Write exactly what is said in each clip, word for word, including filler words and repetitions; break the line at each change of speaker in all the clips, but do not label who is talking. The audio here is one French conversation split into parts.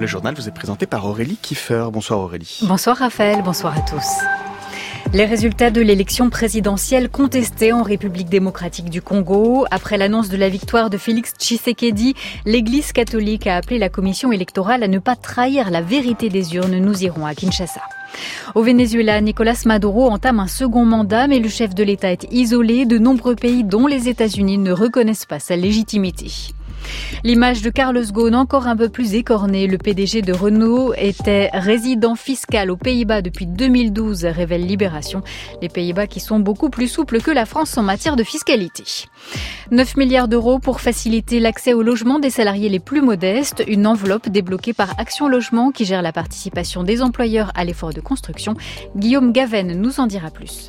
Le journal vous est présenté par Aurélie Kiefer. Bonsoir Aurélie.
Bonsoir Raphaël, bonsoir à tous. Les résultats de l'élection présidentielle contestée en République démocratique du Congo. Après l'annonce de la victoire de Félix Tshisekedi, l'Église catholique a appelé la commission électorale à ne pas trahir la vérité des urnes. Nous irons à Kinshasa. Au Venezuela, Nicolás Maduro entame un second mandat, mais le chef de l'État est isolé. De nombreux pays, dont les États-Unis, ne reconnaissent pas sa légitimité. L'image de Carlos Ghosn encore un peu plus écornée. Le P D G de Renault était résident fiscal aux Pays-Bas depuis deux mille douze, révèle Libération. Les Pays-Bas qui sont beaucoup plus souples que la France en matière de fiscalité. neuf milliards d'euros pour faciliter l'accès au logement des salariés les plus modestes. Une enveloppe débloquée par Action Logement qui gère la participation des employeurs à l'effort de construction. Guillaume Gaven nous en dira plus.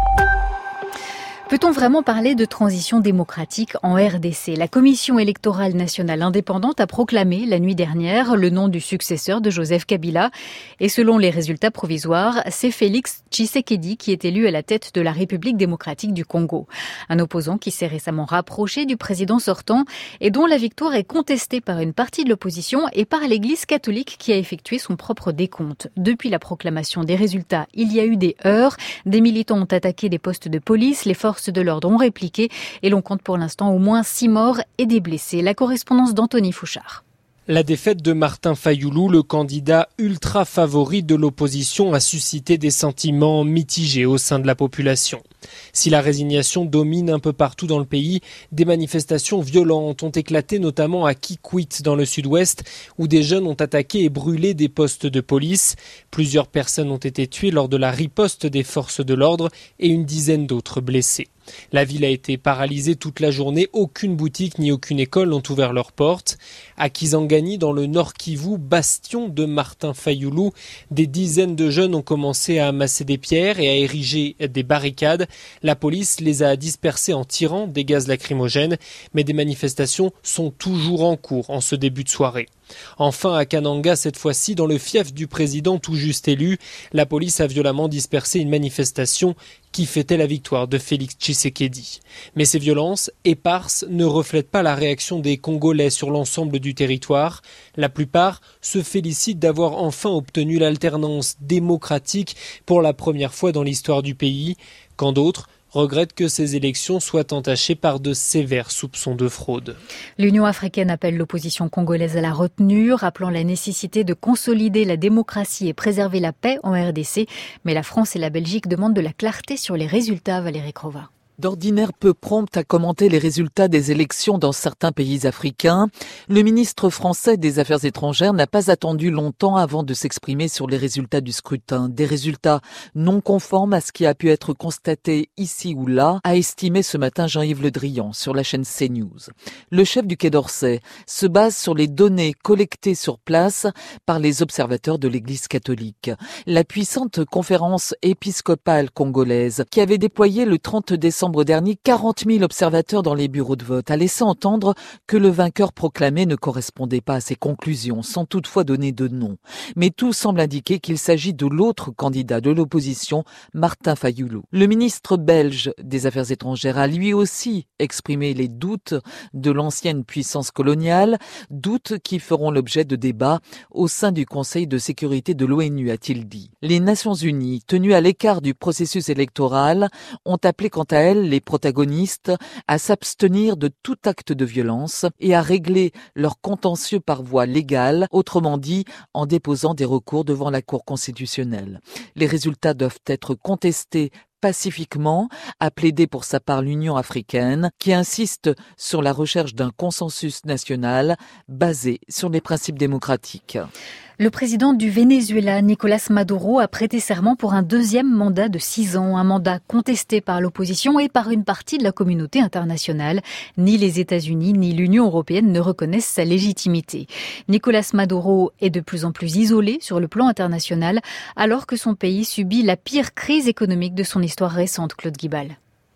Peut-on vraiment parler de transition démocratique en R D C ? La Commission électorale nationale indépendante a proclamé la nuit dernière le nom du successeur de Joseph Kabila. Et selon les résultats provisoires, c'est Félix Tshisekedi qui est élu à la tête de la République démocratique du Congo. Un opposant qui s'est récemment rapproché du président sortant et dont la victoire est contestée par une partie de l'opposition et par l'Église catholique qui a effectué son propre décompte. Depuis la proclamation des résultats, il y a eu des heurts. Des militants ont attaqué des postes de police. Les forces de l'ordre ont répliqué et l'on compte pour l'instant au moins six morts et des blessés. La correspondance d'Anthony Fouchard.
La défaite de Martin Fayulu, le candidat ultra favori de l'opposition, a suscité des sentiments mitigés au sein de la population. Si la résignation domine un peu partout dans le pays, des manifestations violentes ont éclaté notamment à Kikwit dans le sud-ouest, où des jeunes ont attaqué et brûlé des postes de police. Plusieurs personnes ont été tuées lors de la riposte des forces de l'ordre et une dizaine d'autres blessées. La ville a été paralysée toute la journée. Aucune boutique ni aucune école n'ont ouvert leurs portes. À Kisangani, dans le Nord Kivu, bastion de Martin Fayulu, des dizaines de jeunes ont commencé à amasser des pierres et à ériger des barricades. La police les a dispersés en tirant des gaz lacrymogènes, mais des manifestations sont toujours en cours en ce début de soirée. Enfin, à Kananga, cette fois-ci, dans le fief du président tout juste élu, la police a violemment dispersé une manifestation qui fêtait la victoire de Félix Tshisekedi. Mais ces violences éparses ne reflètent pas la réaction des Congolais sur l'ensemble du territoire. La plupart se félicitent d'avoir enfin obtenu l'alternance démocratique pour la première fois dans l'histoire du pays, quand d'autres regrette que ces élections soient entachées par de sévères soupçons de fraude.
L'Union africaine appelle l'opposition congolaise à la retenue, rappelant la nécessité de consolider la démocratie et préserver la paix en R D C. Mais la France et la Belgique demandent de la clarté sur les résultats, Valérie Crova.
D'ordinaire peu prompte à commenter les résultats des élections dans certains pays africains, le ministre français des Affaires étrangères n'a pas attendu longtemps avant de s'exprimer sur les résultats du scrutin. Des résultats non conformes à ce qui a pu être constaté ici ou là, a estimé ce matin Jean-Yves Le Drian sur la chaîne CNews. Le chef du Quai d'Orsay se base sur les données collectées sur place par les observateurs de l'Église catholique. La puissante conférence épiscopale congolaise, qui avait déployé le trente décembre dernier quarante mille observateurs dans les bureaux de vote, a laissé entendre que le vainqueur proclamé ne correspondait pas à ses conclusions, sans toutefois donner de nom. Mais tout semble indiquer qu'il s'agit de l'autre candidat de l'opposition, Martin Fayulu. Le ministre belge des Affaires étrangères a lui aussi exprimé les doutes de l'ancienne puissance coloniale, doutes qui feront l'objet de débats au sein du Conseil de sécurité de l'ONU, a-t-il dit. Les Nations Unies, tenues à l'écart du processus électoral, ont appelé quant à elles les protagonistes à s'abstenir de tout acte de violence et à régler leur contentieux par voie légale, autrement dit en déposant des recours devant la Cour constitutionnelle. Les résultats doivent être contestés pacifiquement, a plaidé pour sa part l'Union africaine, qui insiste sur la recherche d'un consensus national basé sur les principes démocratiques.
Le président du Venezuela, Nicolás Maduro, a prêté serment pour un deuxième mandat de six ans, un mandat contesté par l'opposition et par une partie de la communauté internationale. Ni les États-Unis ni l'Union européenne ne reconnaissent sa légitimité. Nicolás Maduro est de plus en plus isolé sur le plan international, alors que son pays subit la pire crise économique de son histoire récente, Claude Guibal.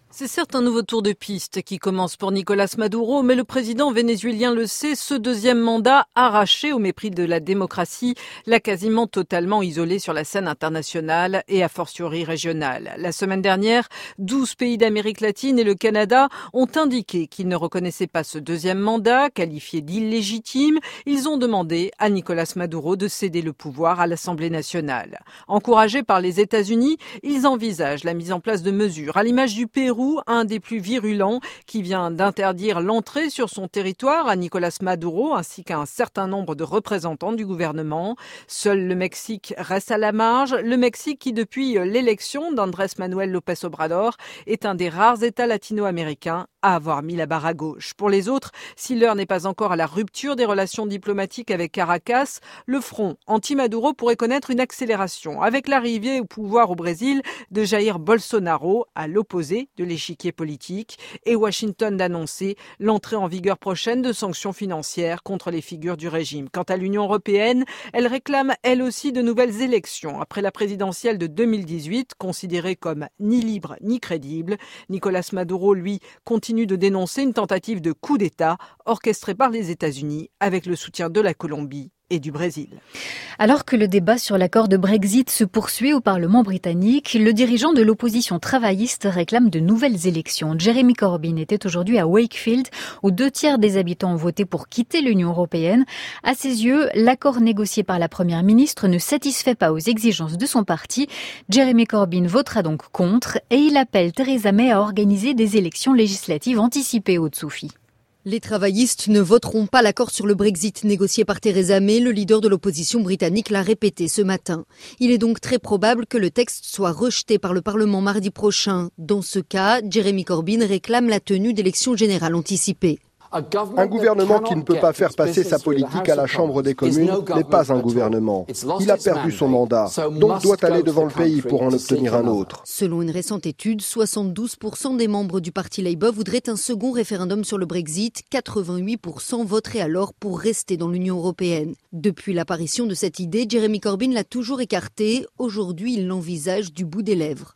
C'est certes un nouveau tour de piste qui commence pour Nicolás Maduro, mais le président vénézuélien le sait, ce deuxième mandat arraché au mépris de la démocratie l'a quasiment totalement isolé sur la scène internationale et a fortiori régionale. La semaine dernière, douze pays d'Amérique latine et le Canada ont indiqué qu'ils ne reconnaissaient pas ce deuxième mandat, qualifié d'illégitime. Ils ont demandé à Nicolás Maduro de céder le pouvoir à l'Assemblée nationale. Encouragés par les États-Unis, ils envisagent la mise en place de mesures à l'image du Pérou, un des plus virulents, qui vient d'interdire l'entrée sur son territoire à Nicolás Maduro ainsi qu'à un certain nombre de représentants du gouvernement. Seul le Mexique reste à la marge. Le Mexique qui, depuis l'élection d'Andrés Manuel López Obrador, est un des rares États latino-américains à avoir mis la barre à gauche. Pour les autres, si l'heure n'est pas encore à la rupture des relations diplomatiques avec Caracas, le front anti-Maduro pourrait connaître une accélération avec l'arrivée au pouvoir au Brésil de Jair Bolsonaro, à l'opposé de l'échiquier politique, et Washington d'annoncer l'entrée en vigueur prochaine de sanctions financières contre les figures du régime. Quant à l'Union européenne, elle réclame elle aussi de nouvelles élections après la présidentielle de deux mille dix-huit, considérée comme ni libre ni crédible. Nicolás Maduro, lui, continue de dénoncer une tentative de coup d'État orchestrée par les États-Unis avec le soutien de la Colombie et du Brésil.
Alors que le débat sur l'accord de Brexit se poursuit au Parlement britannique, le dirigeant de l'opposition travailliste réclame de nouvelles élections. Jeremy Corbyn était aujourd'hui à Wakefield, où deux tiers des habitants ont voté pour quitter l'Union européenne. À ses yeux, l'accord négocié par la première ministre ne satisfait pas aux exigences de son parti. Jeremy Corbyn votera donc contre et il appelle Theresa May à organiser des élections législatives anticipées au Tsoufi.
Les travaillistes ne voteront pas l'accord sur le Brexit négocié par Theresa May, le leader de l'opposition britannique l'a répété ce matin. Il est donc très probable que le texte soit rejeté par le Parlement mardi prochain. Dans ce cas, Jeremy Corbyn réclame la tenue d'élections générales anticipées.
Un gouvernement qui ne peut pas faire passer sa politique à la Chambre des communes n'est pas un gouvernement. Il a perdu son mandat, donc doit aller devant le pays pour en obtenir un autre.
Selon une récente étude, soixante-douze pour cent des membres du parti Labour voudraient un second référendum sur le Brexit. quatre-vingt-huit pour cent voteraient alors pour rester dans l'Union européenne. Depuis l'apparition de cette idée, Jeremy Corbyn l'a toujours écartée. Aujourd'hui, il l'envisage du bout des lèvres.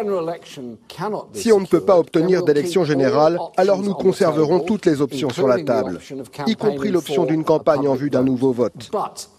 Si on ne peut pas obtenir d'élection générale, alors nous conserverons toutes les options sur la table, y compris l'option d'une campagne en vue d'un nouveau vote.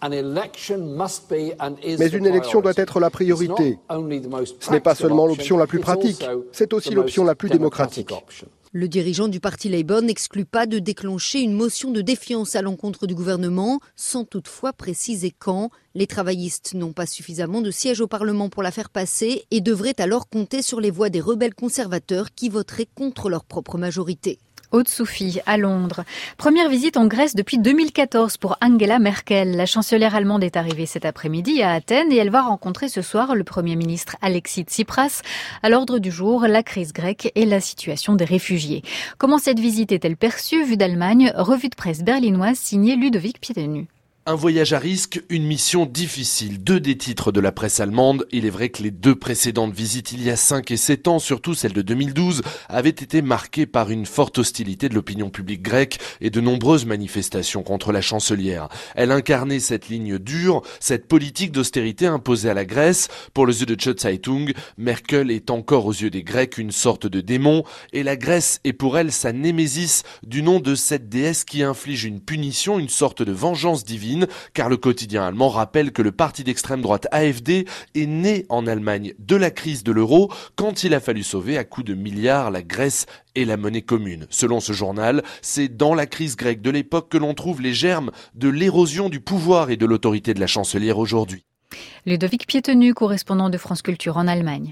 Mais une élection doit être la priorité. Ce n'est pas seulement l'option la plus pratique, c'est aussi l'option la plus démocratique.
Le dirigeant du parti Labour n'exclut pas de déclencher une motion de défiance à l'encontre du gouvernement, sans toutefois préciser quand. Les travaillistes n'ont pas suffisamment de sièges au Parlement pour la faire passer et devraient alors compter sur les voix des rebelles conservateurs qui voteraient contre leur propre majorité.
Haute-Soufie, à Londres. Première visite en Grèce depuis deux mille quatorze pour Angela Merkel. La chancelière allemande est arrivée cet après-midi à Athènes et elle va rencontrer ce soir le Premier ministre Alexis Tsipras. À l'ordre du jour, la crise grecque et la situation des réfugiés. Comment cette visite est-elle perçue, vue d'Allemagne? Revue de presse berlinoise signée Ludovic Pietenu.
Un voyage à risque, une mission difficile. Deux des titres de la presse allemande. Il est vrai que les deux précédentes visites il y a cinq et sept ans, surtout celle de deux mille douze, avaient été marquées par une forte hostilité de l'opinion publique grecque et de nombreuses manifestations contre la chancelière. Elle incarnait cette ligne dure, cette politique d'austérité imposée à la Grèce. Pour le Süddeutsche Zeitung, Merkel est encore aux yeux des Grecs une sorte de démon et la Grèce est pour elle sa némésis du nom de cette déesse qui inflige une punition, une sorte de vengeance divine. Car le quotidien allemand rappelle que le parti d'extrême droite A F D est né en Allemagne de la crise de l'euro quand il a fallu sauver à coups de milliards la Grèce et la monnaie commune. Selon ce journal, c'est dans la crise grecque de l'époque que l'on trouve les germes de l'érosion du pouvoir et de l'autorité de la chancelière aujourd'hui.
Ludovic Pietenu, correspondant de France Culture en Allemagne.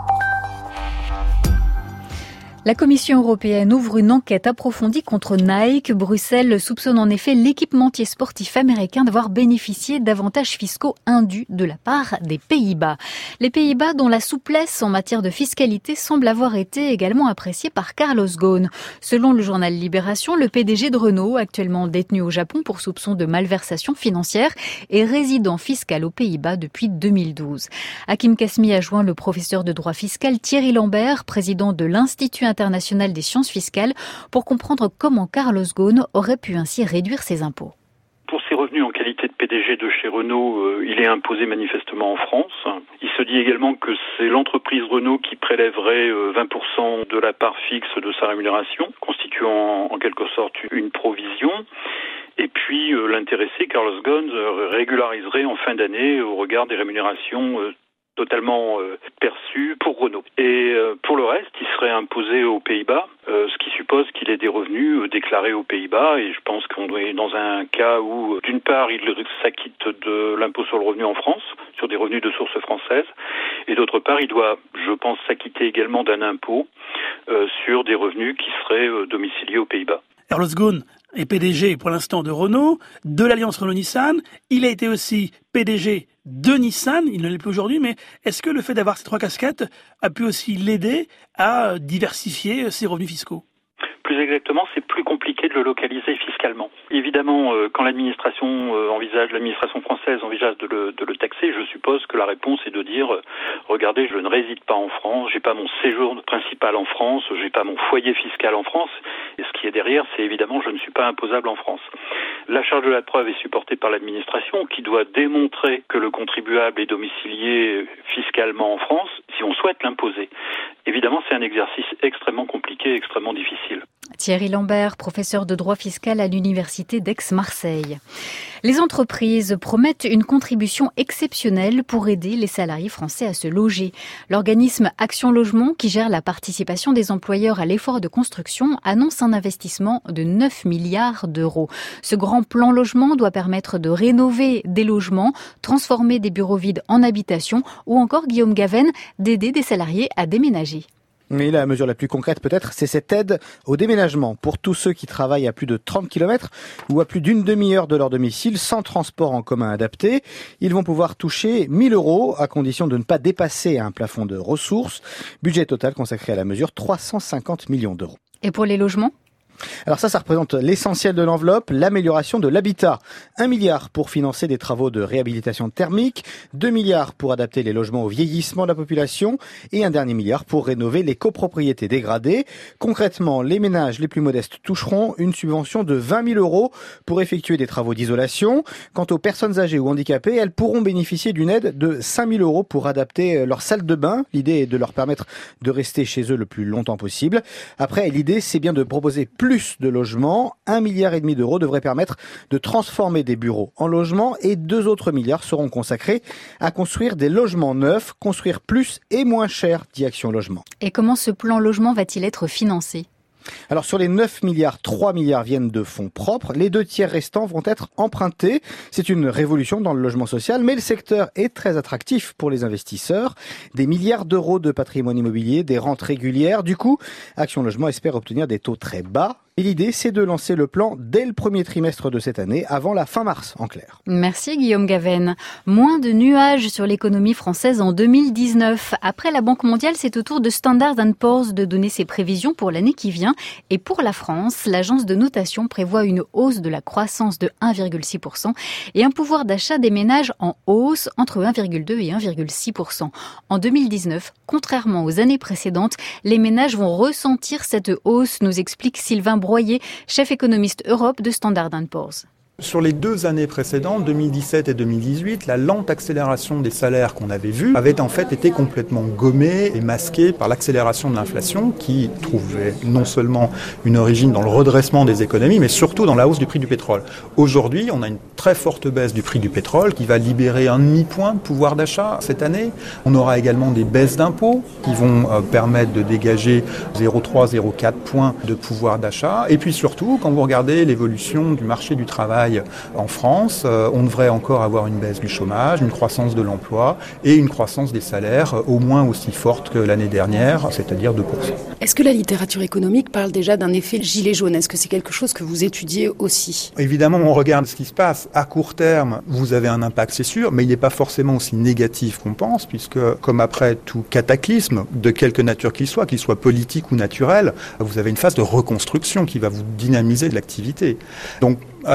La Commission européenne ouvre une enquête approfondie contre Nike. Bruxelles soupçonne en effet l'équipementier sportif américain d'avoir bénéficié d'avantages fiscaux indus de la part des Pays-Bas. Les Pays-Bas dont la souplesse en matière de fiscalité semble avoir été également appréciée par Carlos Ghosn. Selon le journal Libération, le P D G de Renault, actuellement détenu au Japon pour soupçon de malversation financière, est résident fiscal aux Pays-Bas depuis deux mille douze. Hakim Kasmi a joint le professeur de droit fiscal Thierry Lambert, président de l'Institut international des sciences fiscales, pour comprendre comment Carlos Ghosn aurait pu ainsi réduire ses impôts.
Pour ses revenus en qualité qualité de P D G de chez Renault, euh, il est imposé manifestement en France. Il se dit également que c'est l'entreprise Renault qui prélèverait euh, vingt pour cent de la part fixe de sa rémunération, constituant en quelque sorte une provision. Et puis euh, l'intéressé, Carlos Ghosn, euh, régulariserait en fin d'année au regard des rémunérations euh, totalement euh, perçues pour Renault. Et euh, pour le reste, il serait imposé aux Pays-Bas, euh, ce qui suppose qu'il ait des revenus euh, déclarés aux Pays-Bas. Et je pense qu'on est dans un cas où, euh, d'une part, il s'acquitte de l'impôt sur le revenu en France, sur des revenus de source française, et d'autre part, il doit, je pense, s'acquitter également d'un impôt euh, sur des revenus qui seraient euh, domiciliés aux Pays-Bas.
Carlos Ghosn est P D G pour l'instant de Renault, de l'alliance Renault-Nissan. Il a été aussi P D G de Nissan, il ne l'est plus aujourd'hui, mais est-ce que le fait d'avoir ces trois casquettes a pu aussi l'aider à diversifier ses revenus fiscaux ?
Plus exactement, c'est plus compliqué de le localiser fiscalement. Évidemment, euh, quand l'administration euh, envisage, l'administration française envisage de le, de le taxer, je suppose que la réponse est de dire euh, regardez, je ne réside pas en France, j'ai pas mon séjour principal en France, j'ai pas mon foyer fiscal en France, et ce qui est derrière, c'est évidemment je ne suis pas imposable en France. La charge de la preuve est supportée par l'administration qui doit démontrer que le contribuable est domicilié fiscalement en France si on souhaite l'imposer. Évidemment, c'est un exercice extrêmement compliqué, extrêmement difficile.
Thierry Lambert, professeur de droit fiscal à l'université d'Aix-Marseille. Les entreprises promettent une contribution exceptionnelle pour aider les salariés français à se loger. L'organisme Action Logement, qui gère la participation des employeurs à l'effort de construction, annonce un investissement de neuf milliards d'euros. Ce grand plan logement doit permettre de rénover des logements, transformer des bureaux vides en habitations ou encore, Guillaume Gaven, d'aider des salariés à déménager.
Mais la mesure la plus concrète peut-être, c'est cette aide au déménagement pour tous ceux qui travaillent à plus de trente kilomètres ou à plus d'une demi-heure de leur domicile sans transport en commun adapté. Ils vont pouvoir toucher mille euros à condition de ne pas dépasser un plafond de ressources. Budget total consacré à la mesure, trois cent cinquante millions d'euros.
Et pour les logements ?
Alors ça, ça représente l'essentiel de l'enveloppe, l'amélioration de l'habitat. Un milliard pour financer des travaux de réhabilitation thermique, deux milliards pour adapter les logements au vieillissement de la population et un dernier milliard pour rénover les copropriétés dégradées. Concrètement, les ménages les plus modestes toucheront une subvention de vingt mille euros pour effectuer des travaux d'isolation. Quant aux personnes âgées ou handicapées, elles pourront bénéficier d'une aide de cinq mille euros pour adapter leur salle de bain. L'idée est de leur permettre de rester chez eux le plus longtemps possible. Après, l'idée, c'est bien de proposer plus Plus de logements, un milliard et demi d'euros devrait permettre de transformer des bureaux en logements et deux autres milliards seront consacrés à construire des logements neufs, construire plus et moins cher, dit Action Logement.
Et comment ce plan logement va-t-il être financé ?
Alors sur les neuf milliards, trois milliards viennent de fonds propres. Les deux tiers restants vont être empruntés. C'est une révolution dans le logement social, mais le secteur est très attractif pour les investisseurs. Des milliards d'euros de patrimoine immobilier, des rentes régulières. Du coup, Action Logement espère obtenir des taux très bas. Et l'idée, c'est de lancer le plan dès le premier trimestre de cette année, avant la fin mars, en clair.
Merci Guillaume Gaven. Moins de nuages sur l'économie française en deux mille dix-neuf. Après la Banque mondiale, c'est au tour de Standard and Poor's de donner ses prévisions pour l'année qui vient. Et pour la France, l'agence de notation prévoit une hausse de la croissance de un virgule six pour cent et un pouvoir d'achat des ménages en hausse entre un virgule deux et un virgule six pour cent. En deux mille dix-neuf, contrairement aux années précédentes, les ménages vont ressentir cette hausse, nous explique Sylvain Broyer, chef économiste Europe de Standard and Poor's.
Sur les deux années précédentes, deux mille dix-sept et deux mille dix-huit, la lente accélération des salaires qu'on avait vue avait en fait été complètement gommée et masquée par l'accélération de l'inflation qui trouvait non seulement une origine dans le redressement des économies, mais surtout dans la hausse du prix du pétrole. Aujourd'hui, on a une très forte baisse du prix du pétrole qui va libérer un demi-point de pouvoir d'achat cette année. On aura également des baisses d'impôts qui vont euh, permettre de dégager zéro virgule trois, zéro virgule quatre points de pouvoir d'achat. Et puis surtout, quand vous regardez l'évolution du marché du travail en France, euh, on devrait encore avoir une baisse du chômage, une croissance de l'emploi et une croissance des salaires euh, au moins aussi forte que l'année dernière, c'est-à-dire deux pour cent.
Est-ce que la littérature économique parle déjà d'un effet gilet jaune ? Est-ce que c'est quelque chose que vous étudiez aussi ?
Évidemment, on regarde ce qui se passe. À court terme, vous avez un impact, c'est sûr, mais il n'est pas forcément aussi négatif qu'on pense, puisque comme après tout cataclysme, de quelque nature qu'il soit, qu'il soit politique ou naturel, vous avez une phase de reconstruction qui va vous dynamiser de l'activité. Donc, attention à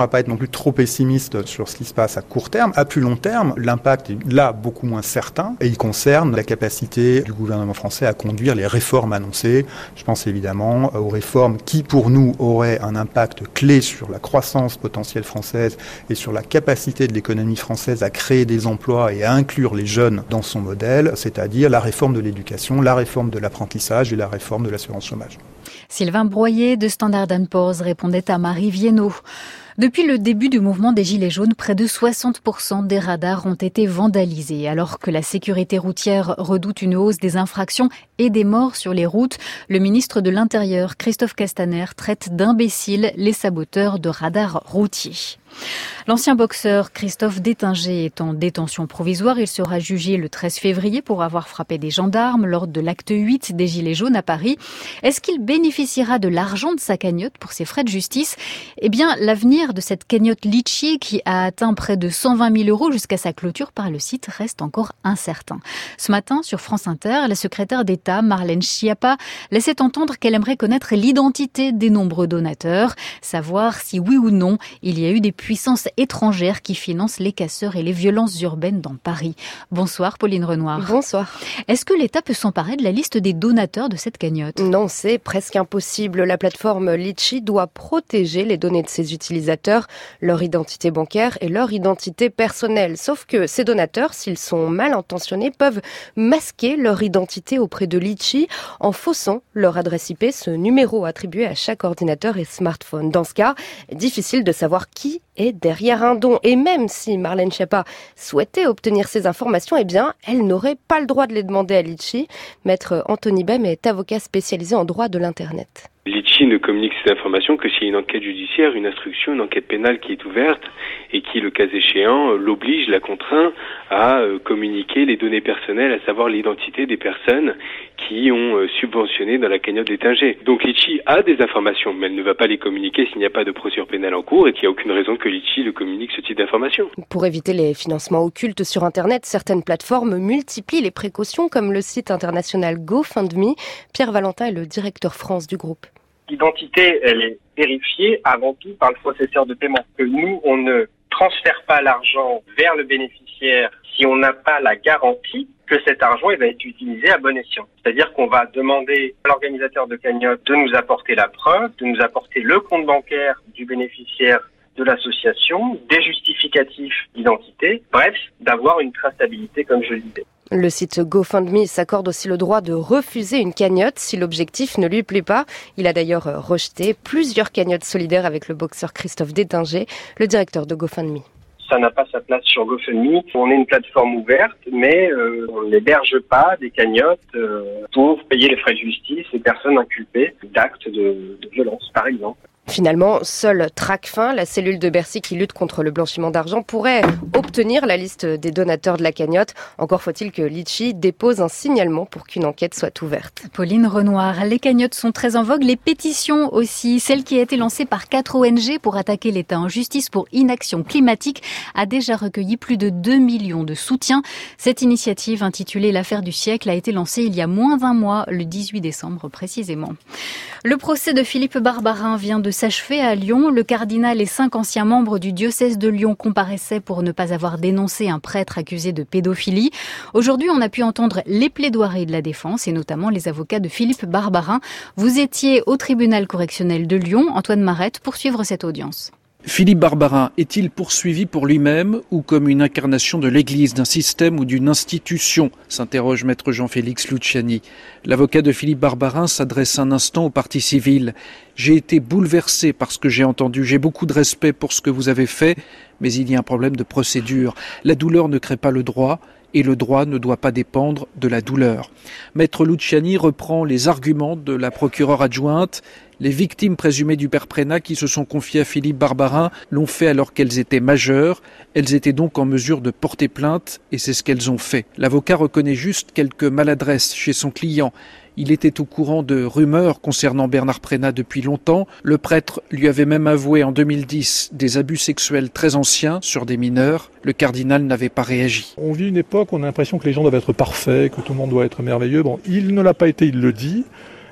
va pas être non plus trop pessimiste sur ce qui se passe à court terme. À plus long terme, l'impact est là beaucoup moins certain et il concerne la capacité du gouvernement français à conduire les réformes annoncées. Je pense évidemment aux réformes qui, pour nous, auraient un impact clé sur la croissance potentielle française et sur la capacité de l'économie française à créer des emplois et à inclure les jeunes dans son modèle, c'est-à-dire la réforme de l'éducation, la réforme de l'apprentissage et la réforme de l'assurance chômage.
Sylvain Broyer de Standard and Poor's répondait à Marie Viennot. Depuis le début du mouvement des Gilets jaunes, près de soixante pour cent des radars ont été vandalisés. Alors que la sécurité routière redoute une hausse des infractions et des morts sur les routes, le ministre de l'Intérieur, Christophe Castaner, traite d'imbéciles les saboteurs de radars routiers. L'ancien boxeur Christophe Détinger est en détention provisoire. Il sera jugé le treize février pour avoir frappé des gendarmes lors de l'acte huit des Gilets jaunes à Paris. Est-ce qu'il bénéficiera de l'argent de sa cagnotte pour ses frais de justice ? Eh bien, l'avenir de cette cagnotte Litchi, qui a atteint près de cent vingt mille euros jusqu'à sa clôture par le site, reste encore incertain. Ce matin, sur France Inter, la secrétaire d'État, Marlène Schiappa, laissait entendre qu'elle aimerait connaître l'identité des nombreux donateurs, savoir si oui ou non il y a eu des puissances étrangères qui financent les casseurs et les violences urbaines dans Paris. Bonsoir Pauline Renoir.
Bonsoir.
Est-ce que l'État peut s'emparer de la liste des donateurs de cette cagnotte ?
Non, c'est presque impossible. La plateforme Litchi doit protéger les données de ses utilisateurs, leur identité bancaire et leur identité personnelle. Sauf que ces donateurs, s'ils sont mal intentionnés, peuvent masquer leur identité auprès de Litchi en faussant leur adresse I P, ce numéro attribué à chaque ordinateur et smartphone. Dans ce cas, difficile de savoir qui est derrière un don. Et même si Marlène Schiappa souhaitait obtenir ces informations, eh bien, elle n'aurait pas le droit de les demander à Litchi. Maître Anthony Bem est avocat spécialisé en droit de l'Internet.
Litchi ne communique ces informations que s'il y a une enquête judiciaire, une instruction, une enquête pénale qui est ouverte et qui, le cas échéant, l'oblige, la contraint à communiquer les données personnelles, à savoir l'identité des personnes qui ont subventionné dans la cagnotte Détinger. Donc Litchi a des informations, mais elle ne va pas les communiquer s'il n'y a pas de procédure pénale en cours et qu'il n'y a aucune raison que Litchi le communique ce type d'informations.
Pour éviter les financements occultes sur Internet, certaines plateformes multiplient les précautions comme le site international GoFundMe. Pierre Valentin est le directeur France du groupe.
L'identité, elle est vérifiée avant tout par le processeur de paiement. Que nous, on ne transfère pas l'argent vers le bénéficiaire si on n'a pas la garantie que cet argent il va être utilisé à bon escient. C'est-à-dire qu'on va demander à l'organisateur de cagnotte de nous apporter la preuve, de nous apporter le compte bancaire du bénéficiaire de l'association, des justificatifs d'identité, bref, d'avoir une traçabilité comme je le disais.
Le site GoFundMe s'accorde aussi le droit de refuser une cagnotte si l'objectif ne lui plaît pas. Il a d'ailleurs rejeté plusieurs cagnottes solidaires avec le boxeur Christophe Détinger, le directeur de GoFundMe.
Ça n'a pas sa place sur GoFundMe. On est une plateforme ouverte, mais euh, on n'héberge pas des cagnottes euh, pour payer les frais de justice et personnes inculpées d'actes de, de violence, par exemple.
Finalement, seule Tracfin, la cellule de Bercy qui lutte contre le blanchiment d'argent, pourrait obtenir la liste des donateurs de la cagnotte. Encore faut-il que Litchi dépose un signalement pour qu'une enquête soit ouverte.
Pauline Renoir, les cagnottes sont très en vogue, les pétitions aussi. Celle qui a été lancée par quatre O N G pour attaquer l'État en justice pour inaction climatique a déjà recueilli plus de deux millions de soutiens. Cette initiative intitulée L'affaire du siècle a été lancée il y a moins d'un mois, le dix-huit décembre précisément. Le procès de Philippe Barbarin vient de s'achever à Lyon. Le cardinal et cinq anciens membres du diocèse de Lyon comparaissaient pour ne pas avoir dénoncé un prêtre accusé de pédophilie. Aujourd'hui, on a pu entendre les plaidoiries de la défense et notamment les avocats de Philippe Barbarin. Vous étiez au tribunal correctionnel de Lyon, Antoine Marette, pour suivre cette audience.
Philippe Barbarin est-il poursuivi pour lui-même ou comme une incarnation de l'Église, d'un système ou d'une institution, s'interroge maître Jean-Félix Luciani. L'avocat de Philippe Barbarin s'adresse un instant aux parties civiles. J'ai été bouleversé par ce que j'ai entendu. J'ai beaucoup de respect pour ce que vous avez fait, mais il y a un problème de procédure. La douleur ne crée pas le droit. Et le droit ne doit pas dépendre de la douleur. Maître Luciani reprend les arguments de la procureure adjointe. Les victimes présumées du père Prénat qui se sont confiées à Philippe Barbarin l'ont fait alors qu'elles étaient majeures. Elles étaient donc en mesure de porter plainte et c'est ce qu'elles ont fait. L'avocat reconnaît juste quelques maladresses chez son client. Il était au courant de rumeurs concernant Bernard Prénat depuis longtemps. Le prêtre lui avait même avoué en deux mille dix des abus sexuels très anciens sur des mineurs. Le cardinal n'avait pas réagi.
On vit une époque où on a l'impression que les gens doivent être parfaits, que tout le monde doit être merveilleux. Bon, il ne l'a pas été, il le dit.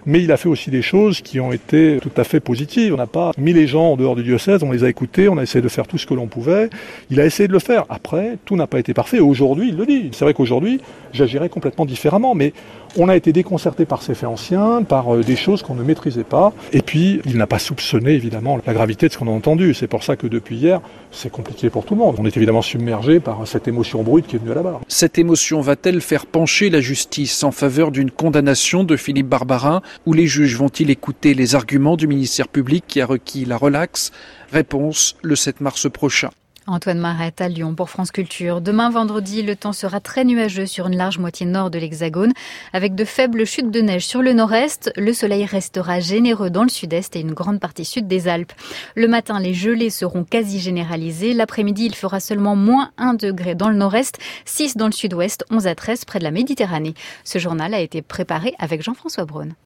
Mais il a fait aussi des choses qui ont été tout à fait positives. On n'a pas mis les gens en dehors du diocèse, on les a écoutés, on a essayé de faire tout ce que l'on pouvait. Il a essayé de le faire. Après, tout n'a pas été parfait. Aujourd'hui, il le dit. C'est vrai qu'aujourd'hui, j'agirais complètement différemment, mais on a été déconcerté par ces faits anciens, par des choses qu'on ne maîtrisait pas. Et puis, il n'a pas soupçonné, évidemment, la gravité de ce qu'on a entendu. C'est pour ça que depuis hier, c'est compliqué pour tout le monde. On est évidemment submergé par cette émotion brute qui est venue à la barre.
Cette émotion va-t-elle faire pencher la justice en faveur d'une condamnation de Philippe Barbarin, ou les juges vont-ils écouter les arguments du ministère public qui a requis la relaxe ? Réponse le sept mars prochain.
Antoine Marette à Lyon pour France Culture. Demain vendredi, le temps sera très nuageux sur une large moitié nord de l'Hexagone, avec de faibles chutes de neige sur le nord-est. Le soleil restera généreux dans le sud-est et une grande partie sud des Alpes. Le matin, les gelées seront quasi généralisées. L'après-midi, il fera seulement moins un degré dans le nord-est, six dans le sud-ouest, onze à treize près de la Méditerranée. Ce journal a été préparé avec Jean-François Braun.